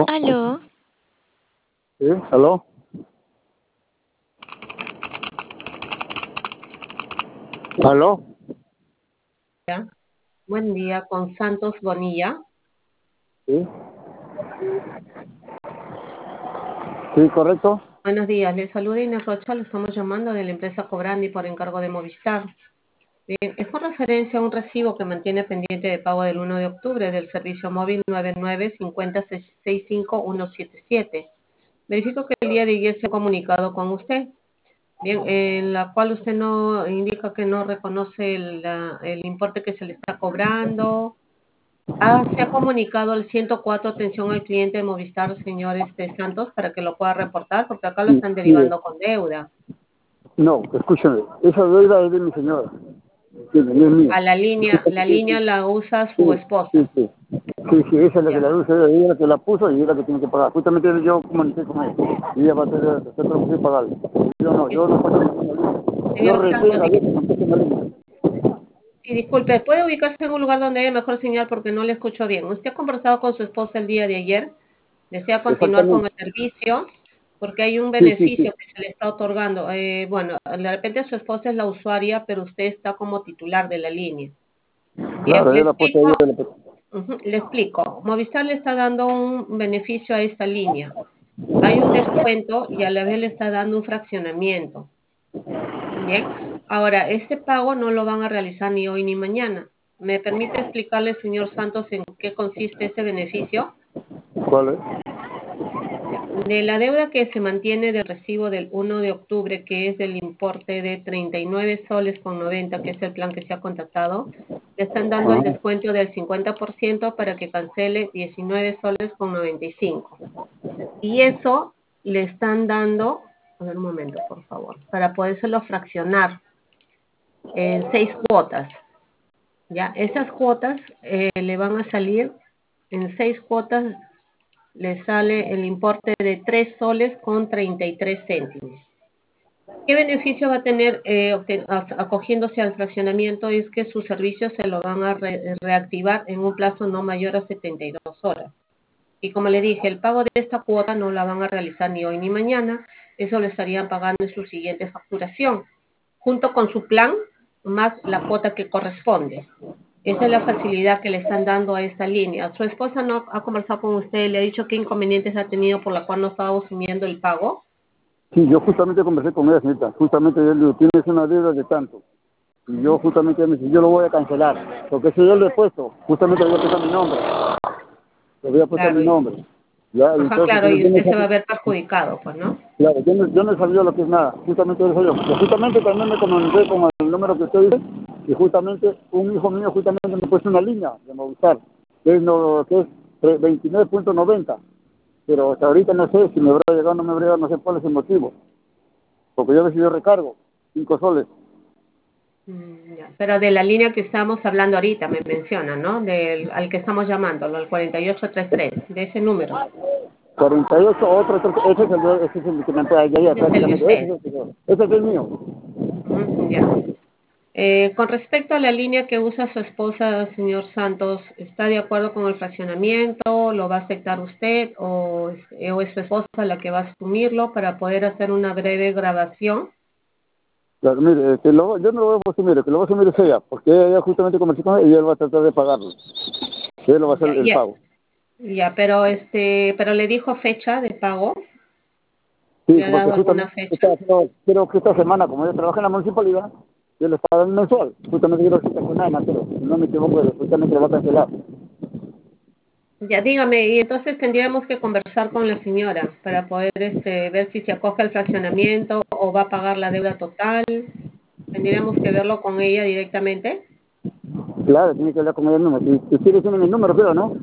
Aló, Sí, aló. Aló. Buen día, con Santos Bonilla. Sí. Sí, correcto. Buenos días, le saluda Inés Rocha, le estamos llamando de la empresa Cobrandi por encargo de Movistar. Bien, es con referencia a un recibo que mantiene pendiente de pago del 1 de octubre del servicio móvil 9950-65177. Verifico que el día de ayer se ha comunicado con usted, bien, en la cual usted no indica que no reconoce el importe que se le está cobrando. Se ha comunicado al 104 atención al cliente de Movistar, señor Santos, para que lo pueda reportar, porque acá lo Sí, están sí. derivando con deuda. No, escúchame. Esa deuda es de mi señora. ¿Entiendes? No es mía. A la línea la usa su Sí, esposa. sí, sí. Sí, sí, esa es la que Ya. la dulce, ella es la que la puso y es la que tiene que pagar. Justamente yo comuniqué con ella. Y ella va a tener que pagarle. Yo no puedo ninguna línea. Yo Señor recién Santos, ayer comuniqué con la línea. y disculpe, ¿puede ubicarse en un lugar donde haya mejor señal porque no le escucho bien? ¿Usted ha conversado con su esposa el día de ayer? ¿Desea continuar con Exactamente. el servicio? Porque hay un Sí, sí, sí. beneficio que se le está otorgando. Bueno, de repente su esposa es la usuaria, pero usted está como titular de la línea. Bien, Claro, le yo la puse ayer. explico. Le explico. Movistar le está dando un beneficio a esta línea. Hay un descuento y a la vez le está dando un fraccionamiento. Bien. Ahora, este pago no lo van a realizar ni hoy ni mañana. ¿Me permite explicarle, señor Santos, en qué consiste ese beneficio? ¿Cuál es? Ya. De la deuda que se mantiene del recibo del 1 de octubre, que es del importe de 39 soles con 90, que es el plan que se ha contactado, le están dando el Ajá. descuento del 50% para que cancele 19 soles con 95. Y eso le están dando, a ver un momento, por favor, para podérselo fraccionar en 6 cuotas. Ya, esas cuotas le van a salir en 6 cuotas, le sale el importe de 3 soles con 33 céntimos. ¿Qué beneficio va a tener acogiéndose al fraccionamiento? Es que su servicio se lo van a reactivar en un plazo no mayor a 72 horas. Y como le dije, el pago de esta cuota no la van a realizar ni hoy ni mañana, eso lo estarían pagando en su siguiente facturación, junto con su plan más la cuota que corresponde. Esa es la facilidad que le están dando a esta línea. Su esposa no ha conversado con usted, le ha dicho qué inconvenientes ha tenido por la cual no estaba asumiendo el pago. Sí, yo justamente conversé con ella, señorita. Justamente él dijo, tienes una deuda de tanto. Y yo justamente me dice, yo lo voy a cancelar. Porque si yo le he puesto, justamente le había puesto mi nombre. Le había puesto Claro, mi nombre. Ya, y ajá, entonces claro, y yo no usted se va a sabía, ver perjudicado, pues, ¿no? claro, yo no sabía lo que es nada. Justamente eso yo. Pero justamente también me comuniqué con el número que usted dice. Y justamente un hijo mío justamente me puso una línea de Movistar. Que es 29.90. Pero hasta ahorita no sé si me habrá llegado o no me habrá llegado, no sé cuál es el motivo. Porque yo recibí recargo, 5 soles. Ya. Pero de la línea que estamos hablando ahorita, me menciona, ¿no? Al que estamos llamando, al 4833, de ese número. 48, otro, ese es el que me entra allá Ese es el de prácticamente. usted. Ese es el mío. Ya. Con respecto a la línea que usa su esposa, señor Santos, ¿está de acuerdo con el fraccionamiento? ¿Lo va a aceptar usted o es su esposa la que va a asumirlo para poder hacer una breve grabación? Claro, mire, yo no lo voy a asumir, que lo va a asumir es ella, porque ella justamente conversó con él y él va a tratar de pagarlo. Él lo va a hacer Ya, el ya, pago. ya, pero le dijo fecha de pago, Sí, le ha porque dado alguna justamente fecha. creo que esta semana, como yo trabajo en la municipalidad, yo le pago el mensual. Justamente quiero que esta semana, pero si no me equivoco, justamente lo va a cancelar. Ya, dígame, y entonces tendríamos que conversar con la señora para poder ver si se acoge al fraccionamiento o va a pagar la deuda total. Tendríamos que verlo con ella directamente. Claro, tiene que hablar con ella el número. Si quiere, tiene mi número, creo, ¿no?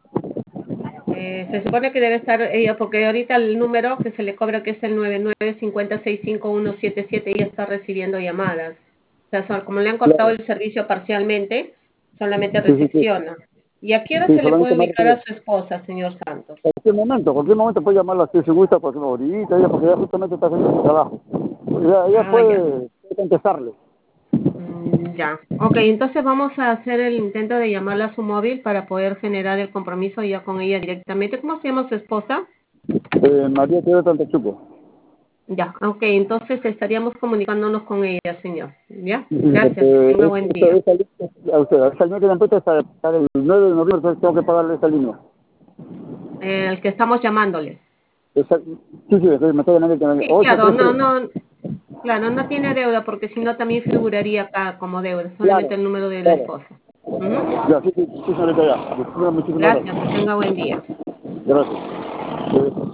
Se supone que debe estar ella, porque ahorita el número que se le cobra, que es el 9950655177, ella está recibiendo llamadas. O sea, como le han cortado Claro. el servicio parcialmente, solamente Sí, sí, sí. recepciona. ¿Y a qué hora Sí, se le solamente puede más ubicar a rápido. su esposa, señor Santos? Cualquier momento puede llamarla si gusta, porque ahorita ella, porque ella justamente está haciendo su trabajo. Ella Ah, ya. puede contestarle. Ya. Ok, entonces vamos a hacer el intento de llamarla a su móvil para poder generar el compromiso ya con ella directamente. ¿Cómo se llama su esposa? María Teresa Tantachuco. Ya, ok, entonces estaríamos comunicándonos con ella, señor. ¿Ya? Sí, Gracias, que tenga buen día. A usted, esa línea que me han puesto hasta el 9 de noviembre, entonces tengo que pagarle esa línea. El que estamos llamándole. Sí, me está llamando también. Sí, claro, 833. claro, no tiene deuda porque si no también figuraría acá como deuda, solamente Claro, el número de la claro. esposa. Ujú. Ya, sí, señorita, ya. Muchísimas Gracias, que gracias. tenga buen día. Gracias.